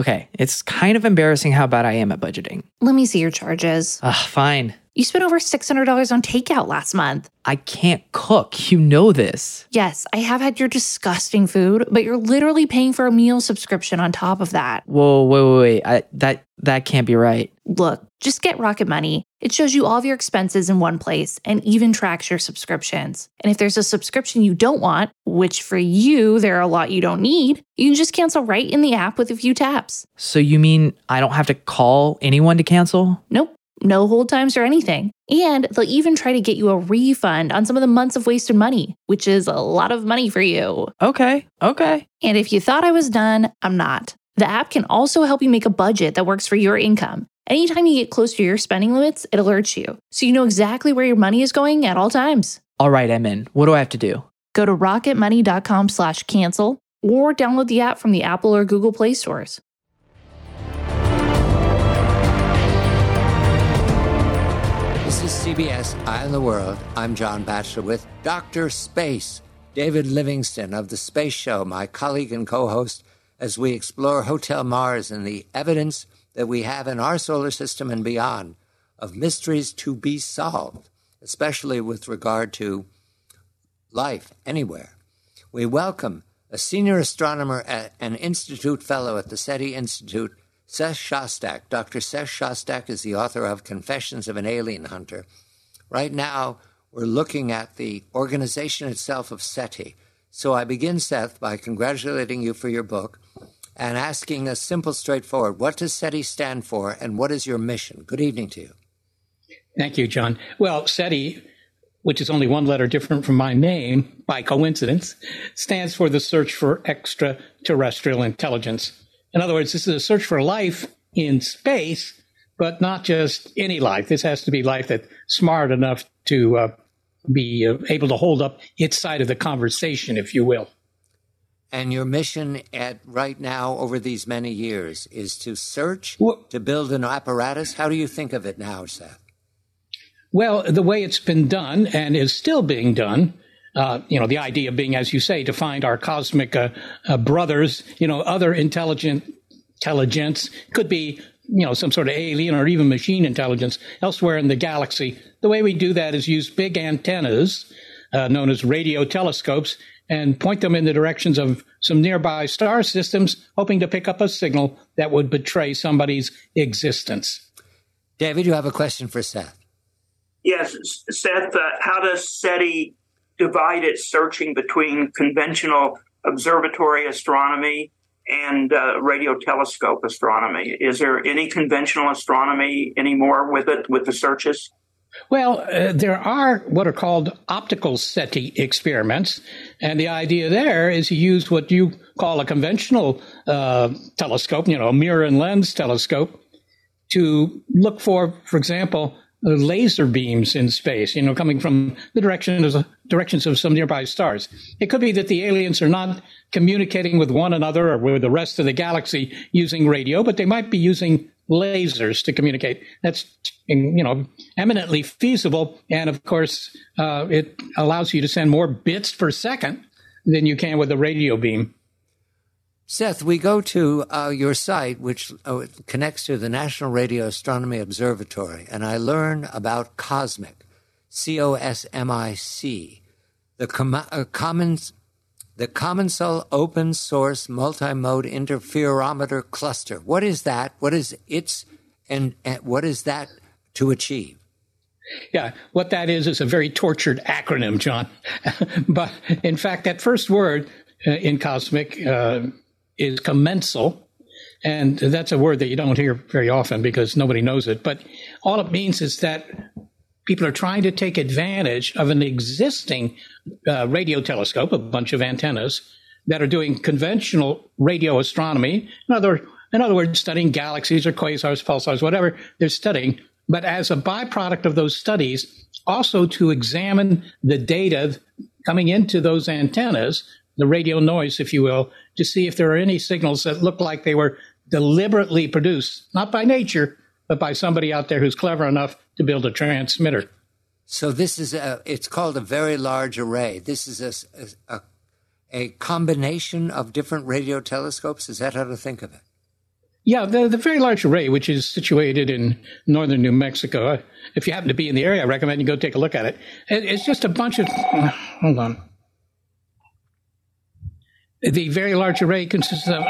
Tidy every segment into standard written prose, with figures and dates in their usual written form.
Okay, it's kind of embarrassing how bad I am at budgeting. Let me see your charges. Fine. You spent over $600 on takeout last month. I can't cook. You know this. Yes, I have had your disgusting food, but you're literally paying for a meal subscription on top of that. Whoa, wait. That can't be right. Look, just get Rocket Money. It shows you all of your expenses in one place and even tracks your subscriptions. And if there's a subscription you don't want, which for you, there are a lot you don't need, you can just cancel right in the app with a few taps. So you mean I don't have to call anyone to cancel? Nope. No hold times or anything. And they'll even try to get you a refund on some of the months of wasted money, which is a lot of money for you. Okay. And if you thought I was done, I'm not. The app can also help you make a budget that works for your income. Anytime you get close to your spending limits, it alerts you, so you know exactly where your money is going at all times. All right, I'm in. What do I have to do? Go to rocketmoney.com/cancel or download the app from the Apple or Google Play stores. This is CBS Eye on the World. I'm John Batchelor with Dr. Space, David Livingston of The Space Show, my colleague and co-host, as we explore Hotel Mars and the evidence that we have in our solar system and beyond of mysteries to be solved, especially with regard to life anywhere. We welcome a senior astronomer and Institute Fellow at the SETI Institute, Seth Shostak. Dr. Seth Shostak is the author of Confessions of an Alien Hunter. Right now, we're looking at the organization itself of SETI. So I begin, Seth, by congratulating you for your book and asking a simple, straightforward, what does SETI stand for and what is your mission? Good evening to you. Thank you, John. Well, SETI, which is only one letter different from my name by coincidence, stands for the Search for Extraterrestrial Intelligence. In other words, this is a search for life in space, but not just any life. This has to be life that's smart enough to be able to hold up its side of the conversation, if you will. And your mission right now over these many years is to search, to build an apparatus? How do you think of it now, Seth? Well, the way it's been done and is still being done, the idea being, as you say, to find our cosmic brothers, other intelligence, could be, some sort of alien or even machine intelligence elsewhere in the galaxy. The way we do that is use big antennas, known as radio telescopes, and point them in the directions of some nearby star systems, hoping to pick up a signal that would betray somebody's existence. David, you have a question for Seth. Yes, Seth, how does SETI divide its searching between conventional observatory astronomy and radio telescope astronomy? Is there any conventional astronomy anymore with the searches? Well, there are what are called optical SETI experiments, and the idea there is to use what you call a conventional telescope, a mirror and lens telescope, to look for example, laser beams in space, coming from the directions of some nearby stars. It could be that the aliens are not communicating with one another or with the rest of the galaxy using radio, but they might be using lasers to communicate. That's, eminently feasible. And of course, it allows you to send more bits per second than you can with a radio beam. Seth, we go to your site, which connects to the National Radio Astronomy Observatory, and I learn about COSMIC, COSMIC, the Commensal Open Source Multimode Interferometer Cluster. What is that? What is its, and what is that to achieve? Yeah, what that is a very tortured acronym, John. But in fact, that first word in COSMIC is commensal, and that's a word that you don't hear very often because nobody knows it. But all it means is that people are trying to take advantage of an existing radio telescope, a bunch of antennas that are doing conventional radio astronomy. In other words, studying galaxies or quasars, pulsars, whatever they're studying. But as a byproduct of those studies, also to examine the data coming into those antennas, the radio noise, if you will, to see if there are any signals that look like they were deliberately produced, not by nature, but by somebody out there who's clever enough to build a transmitter. So this is it's called a very large array. This is a combination of different radio telescopes. Is that how to think of it? Yeah, the Very Large Array, which is situated in northern New Mexico. If you happen to be in the area, I recommend you go take a look at it. It's just a bunch of... hold on. The Very Large Array consists of...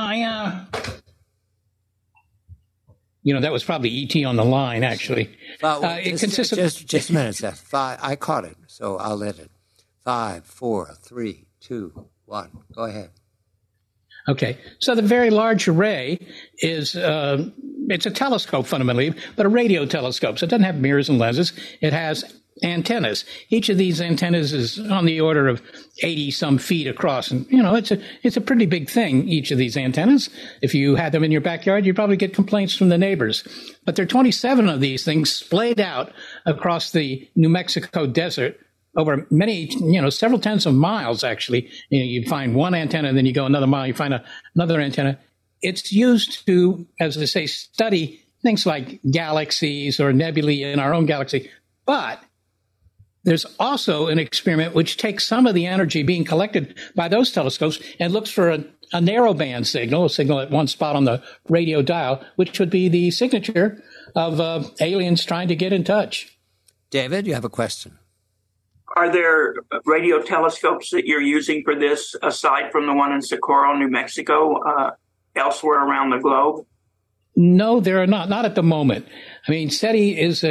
that was probably E.T. on the line, actually. It consists of... Just a minute, Seth. I caught it, so I'll let it. 5, 4, 3, 2, 1. Go ahead. Okay, so the Very Large Array is it's a telescope fundamentally, but a radio telescope. So it doesn't have mirrors and lenses. It has antennas. Each of these antennas is on the order of 80-some feet across. And, it's a pretty big thing, each of these antennas. If you had them in your backyard, you'd probably get complaints from the neighbors. But there are 27 of these things splayed out across the New Mexico desert over many, several tens of miles, actually. You find one antenna, then you go another mile, you find another antenna. It's used to, as they say, study things like galaxies or nebulae in our own galaxy. But there's also an experiment which takes some of the energy being collected by those telescopes and looks for a narrowband signal, a signal at one spot on the radio dial, which would be the signature of aliens trying to get in touch. David, you have a question. Are there radio telescopes that you're using for this, aside from the one in Socorro, New Mexico, elsewhere around the globe? No, there are not. Not at the moment. I mean, SETI is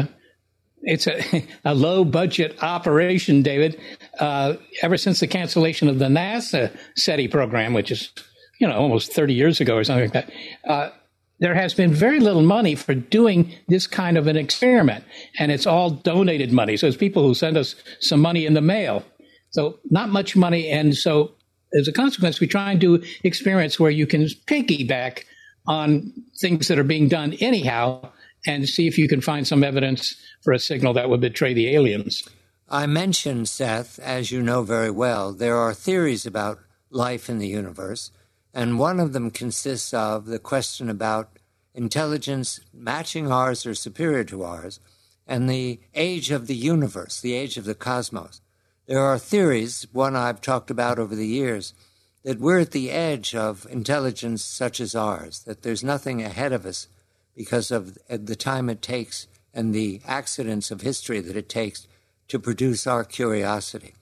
it's a low-budget operation, David. Ever since the cancellation of the NASA SETI program, which is, almost 30 years ago or something like that, there has been very little money for doing this kind of an experiment, and it's all donated money. So it's people who send us some money in the mail. So not much money, and so as a consequence, we try and do experiments where you can piggyback on things that are being done anyhow and see if you can find some evidence for a signal that would betray the aliens. I mentioned, Seth, as you know very well, there are theories about life in the universe. And one of them consists of the question about intelligence matching ours or superior to ours, and the age of the universe, the age of the cosmos. There are theories, one I've talked about over the years, that we're at the edge of intelligence such as ours, that there's nothing ahead of us because of the time it takes and the accidents of history that it takes to produce our curiosity.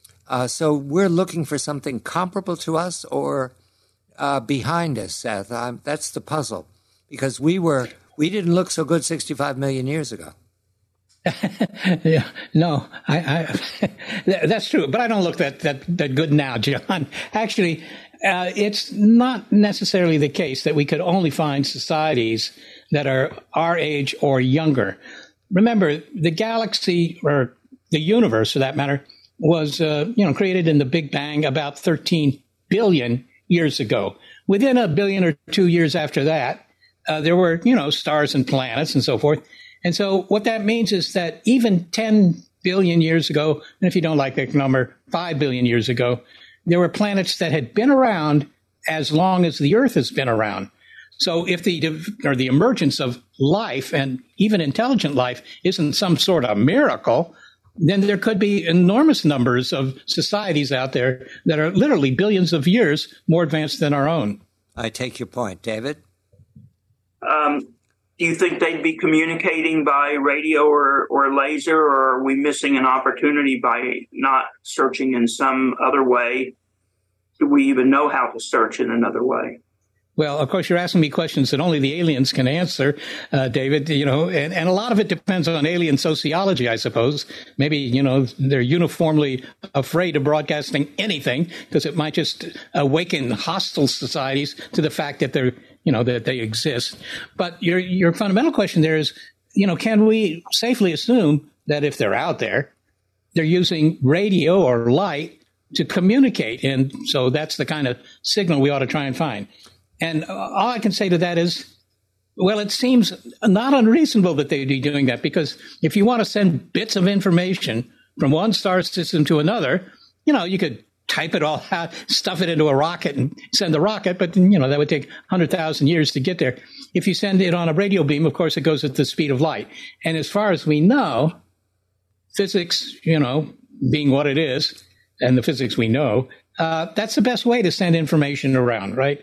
So we're looking for something comparable to us or behind us, Seth. That's the puzzle, because we didn't look so good 65 million years ago. Yeah, no, I that's true, but I don't look that good now, John. Actually, it's not necessarily the case that we could only find societies that are our age or younger. Remember, the galaxy, or the universe for that matter, was created in the Big Bang about 13 billion years ago. Within a billion or 2 years after that, there were, stars and planets and so forth. And so what that means is that even 10 billion years ago, and if you don't like that number, 5 billion years ago, there were planets that had been around as long as the Earth has been around. So if the emergence of life, and even intelligent life, isn't some sort of miracle, then there could be enormous numbers of societies out there that are literally billions of years more advanced than our own. I take your point. David? Do you think they'd be communicating by radio or laser, or are we missing an opportunity by not searching in some other way? Do we even know how to search in another way? Well, of course, you're asking me questions that only the aliens can answer, David, and a lot of it depends on alien sociology, I suppose. Maybe, they're uniformly afraid of broadcasting anything because it might just awaken hostile societies to the fact that that they exist. But your fundamental question there is, can we safely assume that if they're out there, they're using radio or light to communicate? And so that's the kind of signal we ought to try and find. And all I can say to that is, well, it seems not unreasonable that they'd be doing that, because if you want to send bits of information from one star system to another, you could type it all out, stuff it into a rocket and send the rocket, but, that would take 100,000 years to get there. If you send it on a radio beam, of course, it goes at the speed of light. And as far as we know, physics, being what it is, and the physics we know, that's the best way to send information around, right?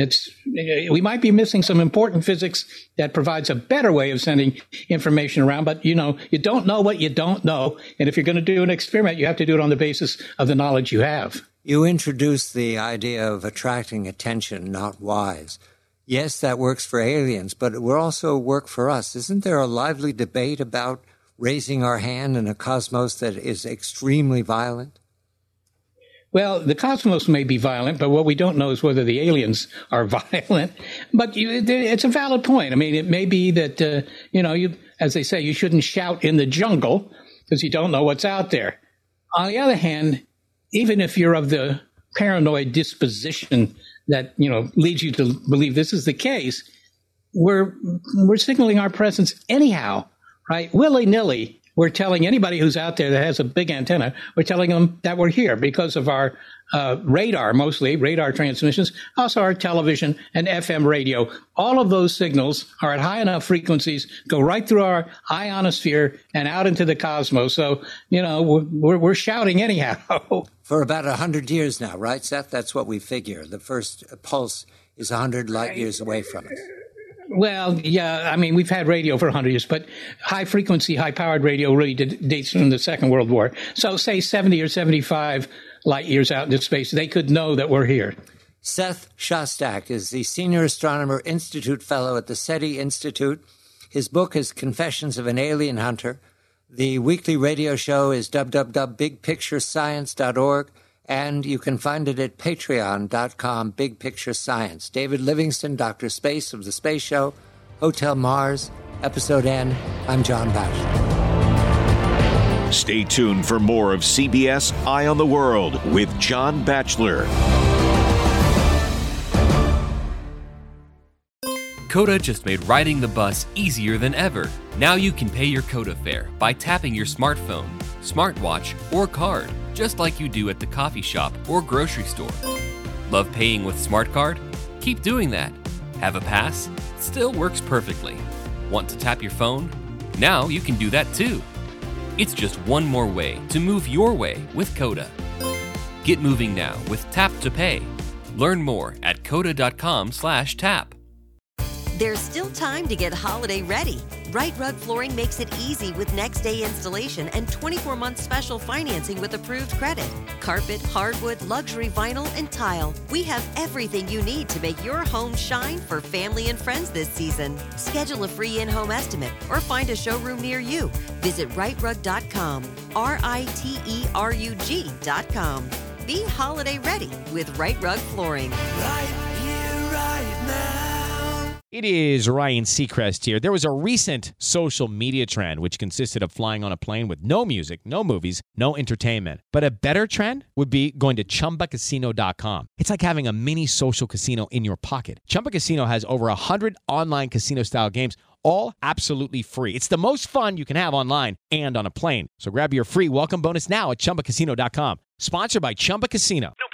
We might be missing some important physics that provides a better way of sending information around, but you don't know what you don't know. And if you're going to do an experiment, you have to do it on the basis of the knowledge you have. You introduced the idea of attracting attention, not wise. Yes, that works for aliens, but it will also work for us. Isn't there a lively debate about raising our hand in a cosmos that is extremely violent? Well, the cosmos may be violent, but what we don't know is whether the aliens are violent. But it's a valid point. I mean, it may be that, as they say, you shouldn't shout in the jungle because you don't know what's out there. On the other hand, even if you're of the paranoid disposition that, leads you to believe this is the case, we're signaling our presence anyhow, right? Willy-nilly. We're telling anybody who's out there that has a big antenna, we're telling them that we're here because of our radar, mostly radar transmissions, also our television and FM radio. All of those signals are at high enough frequencies, go right through our ionosphere and out into the cosmos. So, we're shouting anyhow. For about 100 years now, right, Seth? That's what we figure. The first pulse is 100 light years away from us. Well, yeah, I mean, we've had radio for 100 years, but high-frequency, high-powered radio really dates from the Second World War. So say 70 or 75 light years out into space, they could know that we're here. Seth Shostak is the Senior Astronomer Institute Fellow at the SETI Institute. His book is Confessions of an Alien Hunter. The weekly radio show is www.bigpicturescience.org, and you can find it at patreon.com, Big Picture Science. David Livingston, Dr. Space of The Space Show, Hotel Mars, Episode N. I'm John Batchelor. Stay tuned for more of CBS Eye on the World with John Batchelor. Coda just made riding the bus easier than ever. Now you can pay your Coda fare by tapping your smartphone, smartwatch, or card, just like you do at the coffee shop or grocery store. Love paying with SmartCard? Keep doing that. Have a pass? It still works perfectly. Want to tap your phone? Now you can do that too. It's just one more way to move your way with Coda. Get moving now with Tap to Pay. Learn more at coda.com/tap. There's still time to get holiday ready. Right Rug Flooring makes it easy with next day installation and 24-month special financing with approved credit. Carpet, hardwood, luxury vinyl, and tile. We have everything you need to make your home shine for family and friends this season. Schedule a free in-home estimate or find a showroom near you. Visit rightrug.com, RITERUG.com. Be holiday ready with Right Rug Flooring. Right here, right now. It is Ryan Seacrest here. There was a recent social media trend which consisted of flying on a plane with no music, no movies, no entertainment. But a better trend would be going to ChumbaCasino.com. It's like having a mini social casino in your pocket. Chumba Casino has over 100 online casino-style games, all absolutely free. It's the most fun you can have online and on a plane. So grab your free welcome bonus now at ChumbaCasino.com. Sponsored by Chumba Casino. No